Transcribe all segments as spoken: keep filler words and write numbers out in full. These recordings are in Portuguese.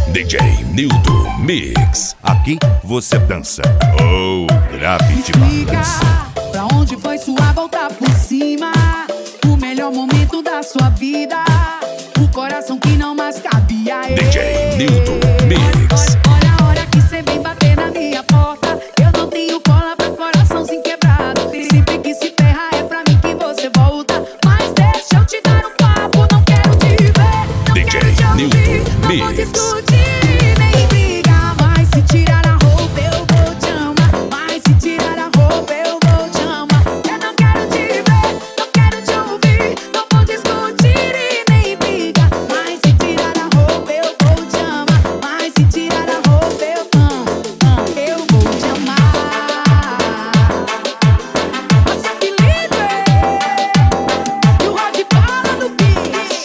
D J Nilton Mix. Aqui você dança. Oh, Gravity Balance. Pra onde foi sua volta por cima? O melhor momento da sua vida. O coração que não mais cabia. D J Nilton Mix. Olha, olha a hora que cê vem bater na minha porta. Eu não tenho cola pra coraçãozinho quebrado. Sempre que se ferra é pra mim que você volta. Mas deixa eu te dar um papo, não quero te ver. Não D J quero te ouvir, Nilton não vou Mix. discutir nem brigar. Mas se tirar a roupa eu vou te amar. Mas se tirar a roupa eu vou te amar. Eu não quero te ver, não quero te ouvir. Não vou discutir e nem brigar. Mas se tirar a roupa eu vou te amar. Mas se tirar a roupa eu amo, amo, eu vou te amar. Você é Felipe e o Rod Bala do Beat.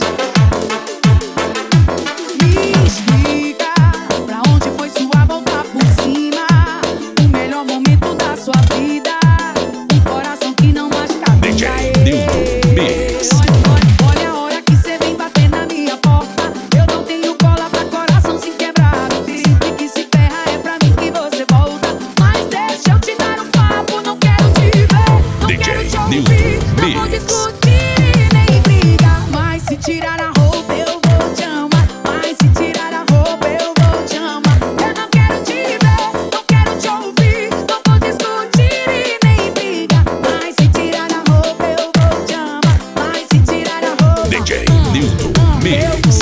Me explica pra onde foi sua volta por cima. O melhor momento da sua vida. Um coração que não mais cabia. D J Nilton Mix. Olha, olha, olha a hora que cê vem bater na minha porta. Eu não tenho cola pra coração se quebrado. Sempre que se ferra é pra mim que você volta. Mas deixa eu te dar um papo, não quero te ver. Não D J quero te ouvir, Nilton não vou Mix. discutir nem brigar. Mas se tirar a roupa eu vou te amar. Mas se tirar a roupa eu vou te amar. Eu não quero te ver, não quero te ouvir. Não vou discutir e nem brigar. Mas se tirar a roupa eu vou te amar. Mas se tirar a roupa D J hum, Nilton hum, eu Mix.